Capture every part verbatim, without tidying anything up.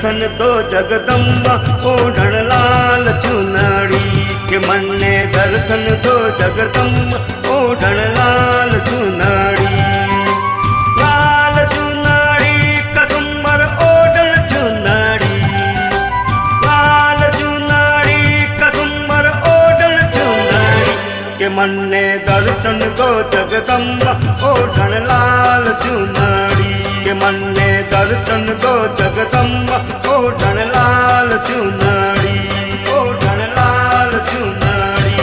दर्शन दो जगदम्बा ओढ़ण लाल चुनरी के मन ने दर्शन दो जगदम्बा ओढ़ण लाल चुनरी लाल चुनरी कसुम्बर ओढ़ण चुनरी लाल चुनरी कसुम्बर ओढ़ण चुनरी के मन ने दर्शन दो जगदम्बा ओढ़ण लाल चुनरी के मन ने दर्शन दो जगदम्बा ओढ़ण लाल चुनरी ओढ़ण लाल चुनरी।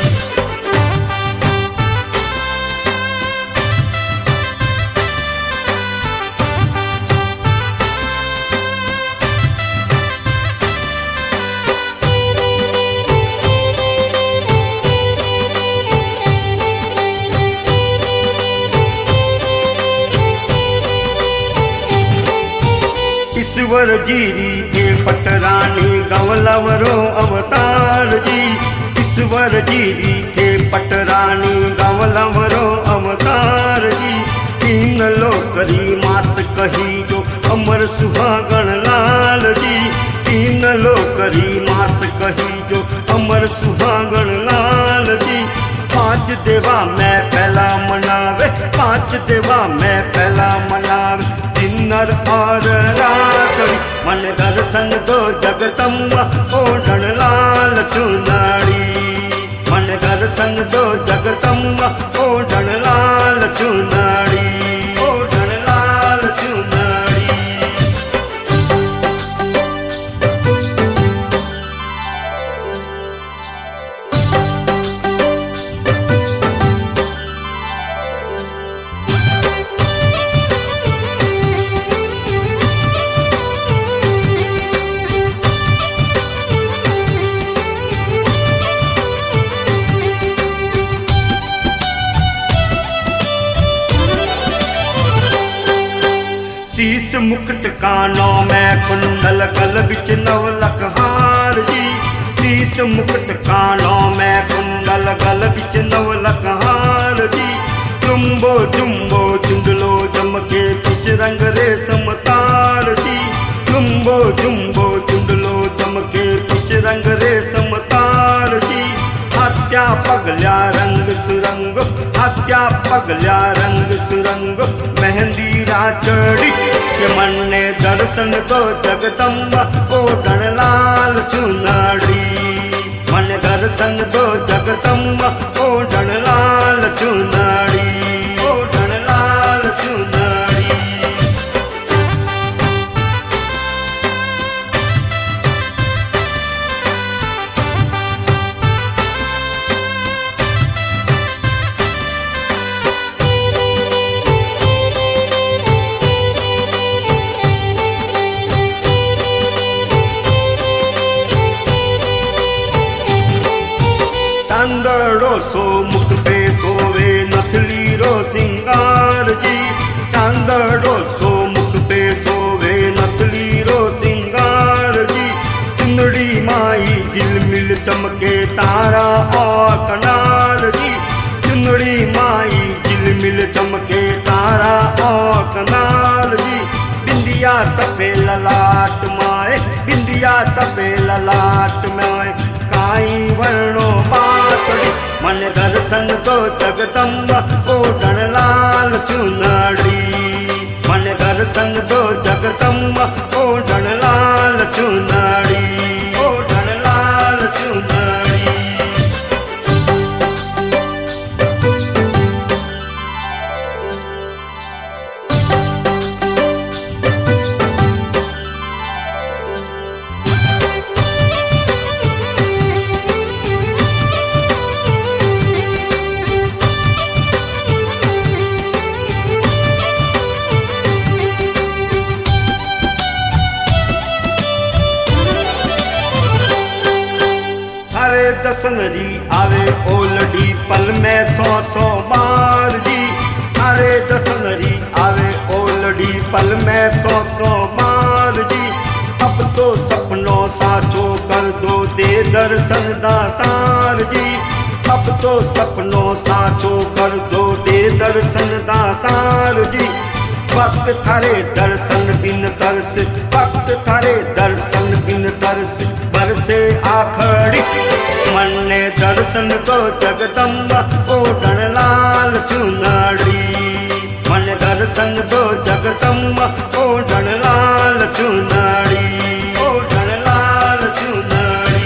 ईश्वर जीरी के पटरानी गवलवरो अवतार जी ईश्वर जीरी के पटरानी गवलवरो अवतार जी तीन लोकरी मात कही जो अमर सुहागण लाल जी तीन लोकरी मात कही जो अमर सुहागण लाल जी पांच देवा मैं पहला मनावे पांच देवा मैं पहला मनावे दिनर और रात मन दर्शन दो जगदम्बा ओढ़ण लाल चुनरी मन दर्शन दो जगदम्बा ओढ़ण लाल चुनरी ओढ़ण लाल चुनरी। शीश मुकुट कानों में कुंडल गल बिच नवलख हार जी शीश मुकुट कानों में कुंडल गल बिच नवलख हार जी जुम्बो जुम्बो चुंडलो चमके पिच रंग रेशम तार जी जुम्बो जुम्बो चुंडलो चमके पिच रंग रेशम तार जी हत्या पगल्या रंग सुरंग हत्या पगल्या रंग सुरंग मेहंदी राचड़ी के मन ने दर्शन दो जगदम्बा ओढ़ण लाल चुनरी मन दर्शन दो जगदम्बा ओढ़ण लाल चुनरी ओढ़ण लाल चुनरी। चांदड़ो सो मुख पे सोवे नथली रो सिंगार जी चांदड़ो सो मुख पे सोवे नथली रो सिंगार जी चुंदड़ी माई झिलमिल चमके तारा और कनार जी चुंदड़ी माई झिलमिल चमके तारा और कनार जी बिंदिया तपे ललाट माए बिंदिया तपे ललाट माए काई वर्णो पातड़ी मन दर्शन दो जगदम्बा ओढ़ण लाल चुनरी मन दर्शन दो जगदम्बा ओढ़ण लाल चुनरी ओढ़ण लाल चुनरी। दसनरी आवे ओलडी पल में सौ सौ बार जी अरे दसनरी आवे ओलडी पल में सौ सौ बार जी अब तो सपनों साचो कर दो दे दर्शन दातार जी अब तो सपनों साचो कर दो दे दर्शन दातार जी भक्त थारे दर्शन बिन तरस, भक्त थारे दर्शन बिन तरस, बरसे आखड़ी मन ने दर्शन को जगदम्बा ओढ़ण लाल चुनरी। मन दर्शन दो जगदम्बा ओढ़ण लाल चुनरी, ओढ़ण लाल चुनरी।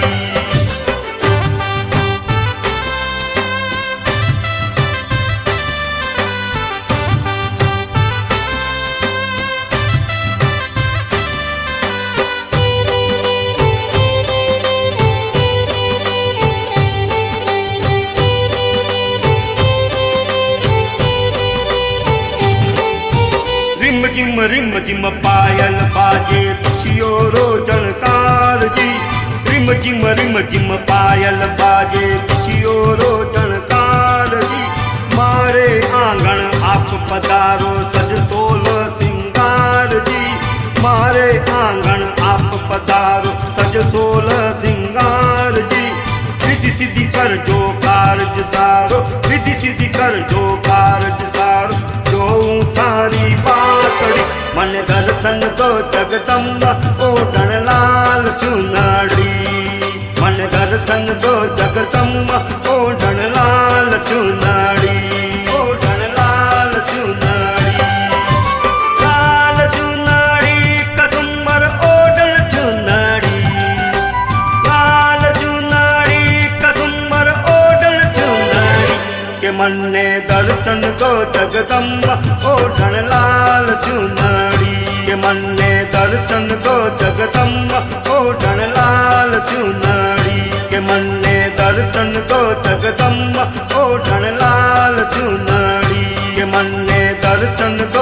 रिम जिम रिम जिम पायल बाजे पिछियो रोजनकार जी। रिम जिम रिम जिम पायल बाजे पिछियो रोजनकार जी। मारे आंगन आप पधारो सज सोल सिंगार जी। मारे आंगन आप पधारो सज सोल सिंगार जी। विधि सिद्धि कर जो कारज सारो, विधि सिद्धि कर जो कारज सारो, जो थारी पातड़ी मन दर्शन दो जगदम्बा ओढ़ण लाल चुनरी। मन दर्शन दो जगदम्बा ओढ़ण लाल चुनरी, ओढ़ण लाल चुनरी। लाल चुनरी कसुम्बर ओढ़ण चुनरी, लाल चुनरी कसुम्बर ओढ़ण चुनरी। के मन ने दर्शन दो जगदम्बा ओढ़ण लाल चुनरी। के मन ने दर्शन दो जगदम्बा ओढ़ण लाल चुनरी। के मन ने दर्शन दो जगदम्बा ओढ़ण लाल चुनरी। के मन ने दर्शन दो